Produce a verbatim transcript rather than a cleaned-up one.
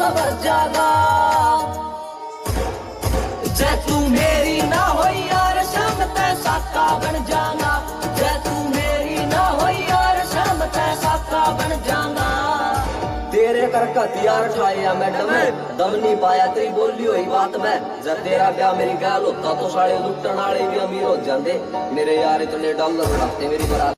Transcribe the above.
बर जागा। जै तू मेरी ना हो यार शाम तै साका बन जाना, जै तू मेरी ना हो यार शाम तै साका बन जाना। तेरे करके हथियार ठाया मैडम, दम नहीं पाया तेरी बोली हुई बात में। जब तेरा ब्याह मेरी गैल होता तो सारे लुटन वाले भी अमीर हो जाते। मेरे यार इतने डॉलर उड़ाते मेरी बारात।